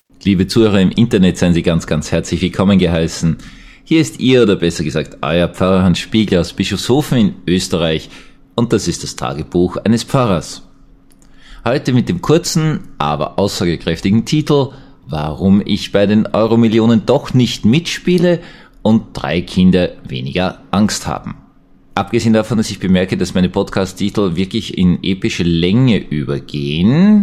Liebe Zuhörer im Internet, seien Sie ganz, ganz herzlich willkommen geheißen. Hier ist Ihr, oder besser gesagt, euer Pfarrer Hans Spiegel aus Bischofshofen in Österreich und das ist das Tagebuch eines Pfarrers. Heute mit dem kurzen, aber aussagekräftigen Titel Warum ich bei den Euro-Millionen doch nicht mitspiele und 3 Kinder weniger Angst haben. Abgesehen davon, dass ich bemerke, dass meine Podcast-Titel wirklich in epische Länge übergehen,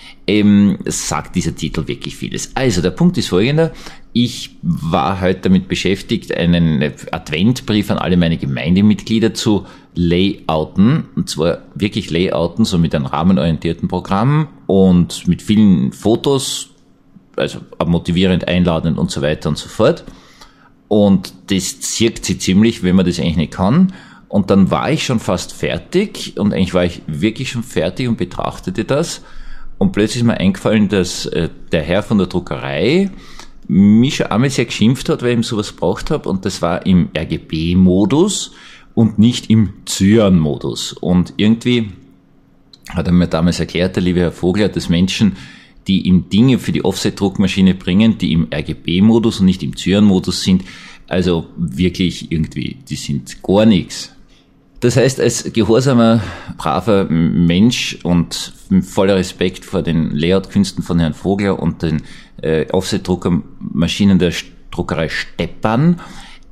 sagt dieser Titel wirklich vieles. Also, der Punkt ist folgender. Ich war heute damit beschäftigt, einen Adventbrief an alle meine Gemeindemitglieder zu layouten. Und zwar wirklich layouten, so mit einem rahmenorientierten Programm und mit vielen Fotos, also motivierend, einladend und so weiter und so fort. Und das zirkt sie ziemlich, wenn man das eigentlich nicht kann. Und dann war ich schon fast fertig und eigentlich war ich wirklich schon fertig und betrachtete das. Und plötzlich ist mir eingefallen, dass der Herr von der Druckerei mich schon einmal sehr geschimpft hat, weil ich ihm sowas gebraucht habe. Und das war im RGB-Modus und nicht im Cyan-Modus. Und irgendwie hat er mir damals erklärt, der liebe Herr Vogler, dass Menschen, die ihm Dinge für die Offset-Druckmaschine bringen, die im RGB-Modus und nicht im Cyan-Modus sind, also wirklich irgendwie, die sind gar nichts. Das heißt, als gehorsamer, braver Mensch und voller Respekt vor den Layout-Künsten von Herrn Vogler und den Offset-Druckermaschinen der Druckerei Stepan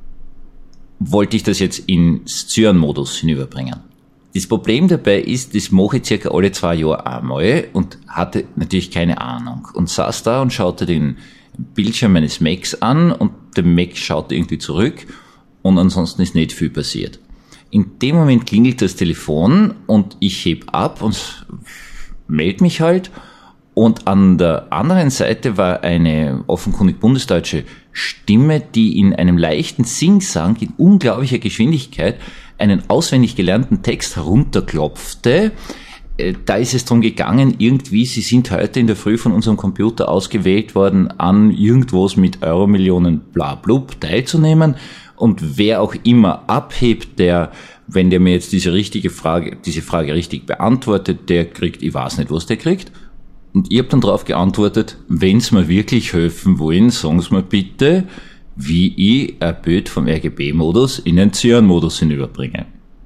wollte ich das jetzt ins Cyan-Modus hinüberbringen. Das Problem dabei ist, das mache ich circa alle 2 Jahre einmal und hatte natürlich keine Ahnung und saß da und schaute den Bildschirm meines Macs an und der Mac schaute irgendwie zurück und ansonsten ist nicht viel passiert. In dem Moment klingelt das Telefon und ich heb ab und melde mich halt. Und an der anderen Seite war eine offenkundig bundesdeutsche Stimme, die in einem leichten Singsang in unglaublicher Geschwindigkeit einen auswendig gelernten Text herunterklopfte. Da ist es darum gegangen, irgendwie, Sie sind heute in der Früh von unserem Computer ausgewählt worden, an irgendwas mit Euro-Millionen blablub teilzunehmen. Und wer auch immer abhebt, wenn der mir jetzt diese Frage richtig beantwortet, der kriegt, ich weiß nicht, was der kriegt. Und ich habe dann darauf geantwortet, wenn Sie mir wirklich helfen wollen, sagen Sie mir bitte, wie ich ein Bild vom RGB-Modus in den Cyan-Modus hinüberbringe.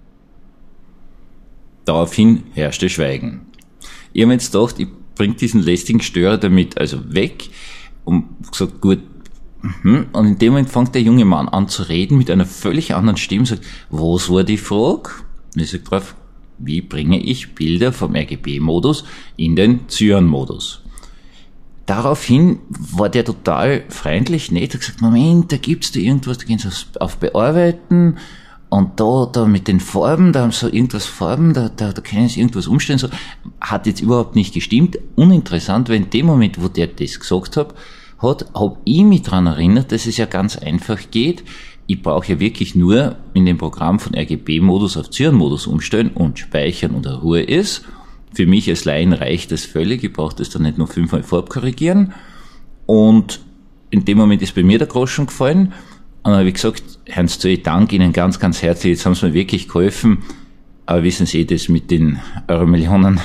Daraufhin herrschte Schweigen. Ich habe mir jetzt gedacht, ich bringe diesen lästigen Störer damit also weg und gesagt, gut. Und in dem Moment fängt der junge Mann an zu reden mit einer völlig anderen Stimme, sagt, was war die Frage? Und ich sage drauf, wie bringe ich Bilder vom RGB-Modus in den Cyan-Modus? Daraufhin war der total freundlich, nett, hat gesagt, Moment, da gibt's da irgendwas, da gehen Sie auf Bearbeiten und da mit den Farben, da haben Sie so irgendwas Farben, da können Sie irgendwas umstellen, so. Hat jetzt überhaupt nicht gestimmt, uninteressant, weil in dem Moment, wo der das gesagt hat, habe ich mich daran erinnert, dass es ja ganz einfach geht. Ich brauche ja wirklich nur in dem Programm von RGB-Modus auf Cyan-Modus umstellen und speichern und Ruhe ist. Für mich als Laien reicht das völlig. Ich brauche das dann nicht nur 5-mal Farbkorrigieren. Und in dem Moment ist bei mir der Groschen gefallen. Und dann habe ich gesagt, Herrn Stö, ich danke Ihnen ganz, ganz herzlich. Jetzt haben Sie mir wirklich geholfen. Aber wissen Sie, das mit den Euro-Millionen,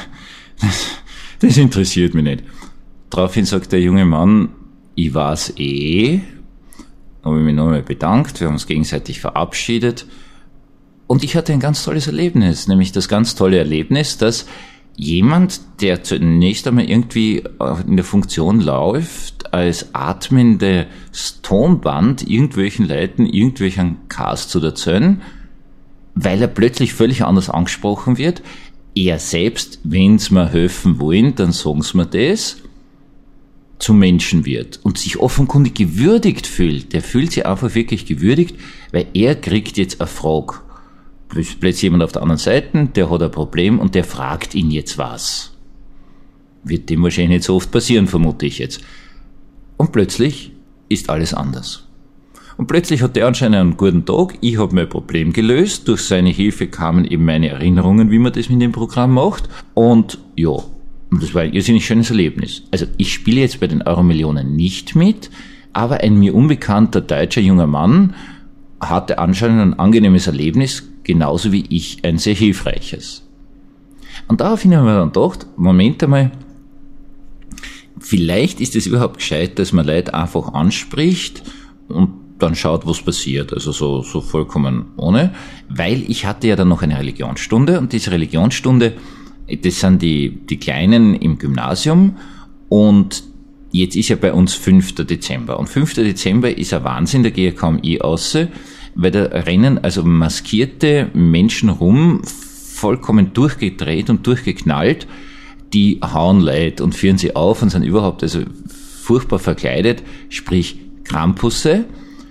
das interessiert mich nicht. Daraufhin sagt der junge Mann, ich weiß habe ich mich nochmal bedankt, wir haben uns gegenseitig verabschiedet und ich hatte ein ganz tolles Erlebnis, nämlich das ganz tolle Erlebnis, dass jemand, der zunächst einmal irgendwie in der Funktion läuft, als atmendes Tonband irgendwelchen Leuten irgendwelchen Cast zu erzählen, weil er plötzlich völlig anders angesprochen wird, er selbst, wenn sie mir helfen wollen, dann sagen sie mir das, zum Menschen wird und sich offenkundig gewürdigt fühlt, der fühlt sich einfach wirklich gewürdigt, weil er kriegt jetzt eine Frage. Plötzlich jemand auf der anderen Seite, der hat ein Problem und der fragt ihn jetzt was. Wird dem wahrscheinlich nicht so oft passieren, vermute ich jetzt. Und plötzlich ist alles anders. Und plötzlich hat der anscheinend einen guten Tag, ich habe mein Problem gelöst, durch seine Hilfe kamen eben meine Erinnerungen, wie man das mit dem Programm macht und ja, und das war ein irrsinnig schönes Erlebnis. Also ich spiele jetzt bei den Euro-Millionen nicht mit, aber ein mir unbekannter deutscher junger Mann hatte anscheinend ein angenehmes Erlebnis, genauso wie ich ein sehr hilfreiches. Und daraufhin haben wir dann gedacht, Moment einmal, vielleicht ist es überhaupt gescheit, dass man Leute einfach anspricht und dann schaut, was passiert. Also so vollkommen ohne. Weil ich hatte ja dann noch eine Religionsstunde und diese Religionsstunde, das sind die Kleinen im Gymnasium und jetzt ist ja bei uns 5. Dezember. Und 5. Dezember ist ein Wahnsinn, da gehe ich kaum raus, weil da rennen also maskierte Menschen rum, vollkommen durchgedreht und durchgeknallt, die hauen Leute und führen sie auf und sind überhaupt also furchtbar verkleidet, sprich Krampusse.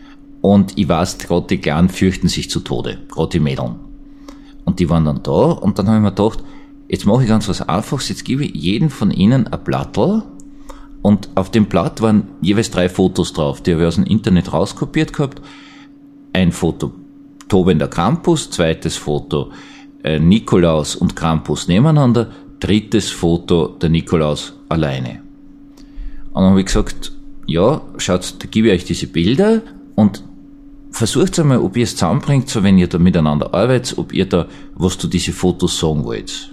Und ich weiß, gerade die Kleinen fürchten sich zu Tode, gerade die Mädeln. Und die waren dann da und dann habe ich mir gedacht, jetzt mache ich ganz was Einfaches, jetzt gebe ich jedem von ihnen ein Blattel und auf dem Blatt waren jeweils 3 Fotos drauf, die habe ich aus dem Internet rauskopiert gehabt. Ein Foto tobender Krampus, zweites Foto Nikolaus und Krampus nebeneinander, drittes Foto der Nikolaus alleine. Und dann habe ich gesagt, ja, schaut, da gebe ich euch diese Bilder und versucht einmal, ob ihr es zusammenbringt, so wenn ihr da miteinander arbeitet, ob ihr da was zu diese Fotos sagen wollt.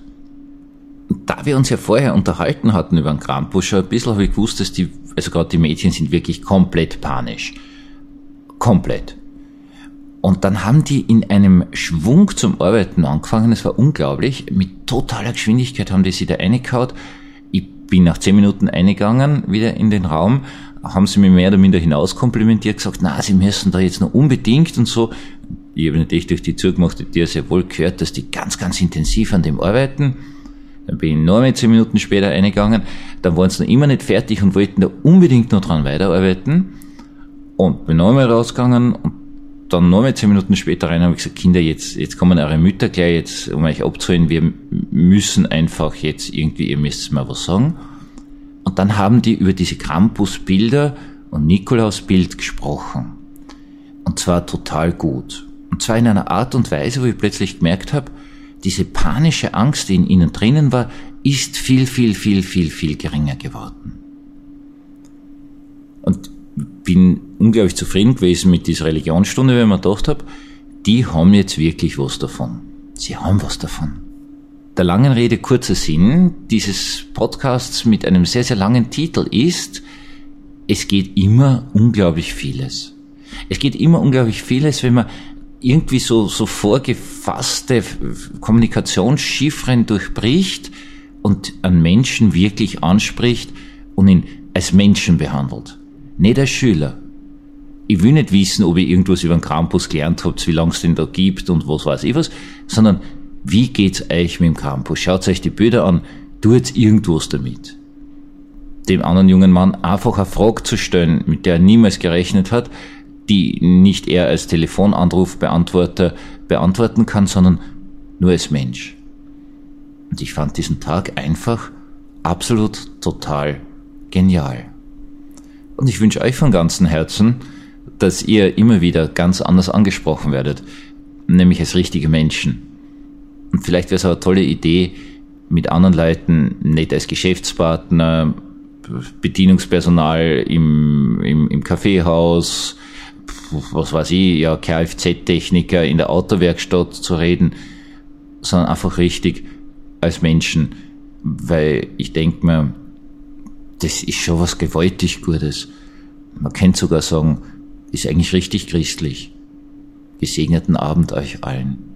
Und da wir uns ja vorher unterhalten hatten über den Krampus, schon ein bisschen habe ich gewusst, dass also gerade die Mädchen sind wirklich komplett panisch. Komplett. Und dann haben die in einem Schwung zum Arbeiten angefangen, es war unglaublich, mit totaler Geschwindigkeit haben die sich da reingehauen. Ich bin nach 10 Minuten eingegangen, wieder in den Raum, haben sie mir mehr oder minder hinauskomplimentiert, gesagt, na, sie müssen da jetzt noch unbedingt und so. Ich habe natürlich durch die zugemachte Tür sehr wohl gehört, dass die ganz, ganz intensiv an dem arbeiten. Dann bin ich noch mal 10 Minuten später eingegangen, dann waren sie noch immer nicht fertig und wollten da unbedingt noch dran weiterarbeiten. Und bin noch einmal rausgegangen und dann noch mal 10 Minuten später rein, habe ich gesagt, Kinder, jetzt kommen eure Mütter gleich jetzt, um euch abzuholen, wir müssen einfach jetzt irgendwie, ihr müsst mal was sagen. Und dann haben die über diese Krampusbilder und Nikolausbild gesprochen. Und zwar total gut. Und zwar in einer Art und Weise, wo ich plötzlich gemerkt habe, diese panische Angst, die in ihnen drinnen war, ist viel, viel, viel, viel, viel geringer geworden. Und bin unglaublich zufrieden gewesen mit dieser Religionsstunde, weil ich mir gedacht habe, die haben jetzt wirklich was davon. Sie haben was davon. Der langen Rede kurzer Sinn dieses Podcasts mit einem sehr, sehr langen Titel ist, es geht immer unglaublich vieles. Es geht immer unglaublich vieles, wenn man irgendwie so vorgefasste Kommunikationschiffren durchbricht und einen Menschen wirklich anspricht und ihn als Menschen behandelt. Nicht als Schüler. Ich will nicht wissen, ob ihr irgendwas über den Krampus gelernt habt, wie lange es den da gibt und was weiß ich was, sondern wie geht's euch mit dem Krampus? Schaut euch die Bilder an, tut irgendwas damit. Dem anderen jungen Mann einfach eine Frage zu stellen, mit der er niemals gerechnet hat, die nicht er als Telefonanrufbeantworter beantworten kann, sondern nur als Mensch. Und ich fand diesen Tag einfach absolut total genial. Und ich wünsche euch von ganzem Herzen, dass ihr immer wieder ganz anders angesprochen werdet, nämlich als richtige Menschen. Und vielleicht wäre es eine tolle Idee, mit anderen Leuten, nicht als Geschäftspartner, Bedienungspersonal im Kaffeehaus, was weiß ich, ja, Kfz-Techniker in der Autowerkstatt zu reden, sondern einfach richtig als Menschen, weil ich denke mir, das ist schon was gewaltig Gutes. Man könnte sogar sagen, ist eigentlich richtig christlich. Gesegneten Abend euch allen.